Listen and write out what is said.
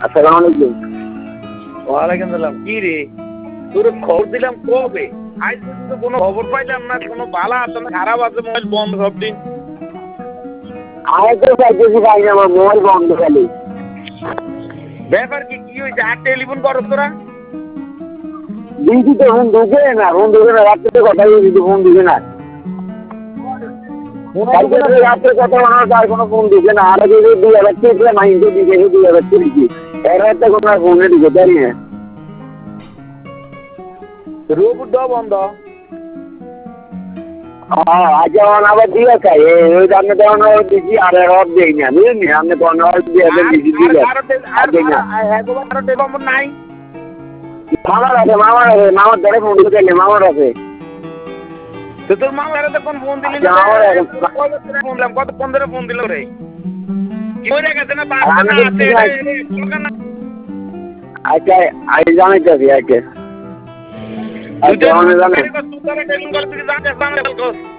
আসসালামু আলাইকুম। ওয়ালাইকুম সালাম। কি রে, তোর খবর দিলাম কবে? আজ পর্যন্ত কোনো খবর পাইলাম না। কোনো ভালো আছে না খারাপ আছে? মোবাইল বন্ধ সবদিন। আমি তো চাইতেছি ভাই আমার মোবাইল বন্ধ খালি। ব্যাপার কি, কি হয়েছে? আর টেলিফোন করো তোরা? দিদি তো ফোন ঢুকে না, রাত্রে কথা দিদি ফোন ঢুকে না। রাত্রে কথা মনে হয় তার কোনো ফোন ঢুকে না। আর যদি 2000 মাইন্ডে দিকে 2000 দিচ্ছি এর একটা কোনো ফোনে ঢুকে পারি না। রোবট বন্ধ। আচ্ছা আবার দিয়ে খাই ওই দামে দেওয়ানো দিচ্ছি আর রব দেই না বুঝলি। আমি কোনো দিয়ে দিচ্ছি নাই। মামার ধরে ফোন ঢুকে মামার আছে। তো তোর মামার কোন ফোন দিলি? ফোন দিলাম, কতক্ষণ ধরে ফোন দিল রে? কি হয়ে গেছে না? আচ্ছা আমি জানাইতেছি আচ্ছা। তুই জানে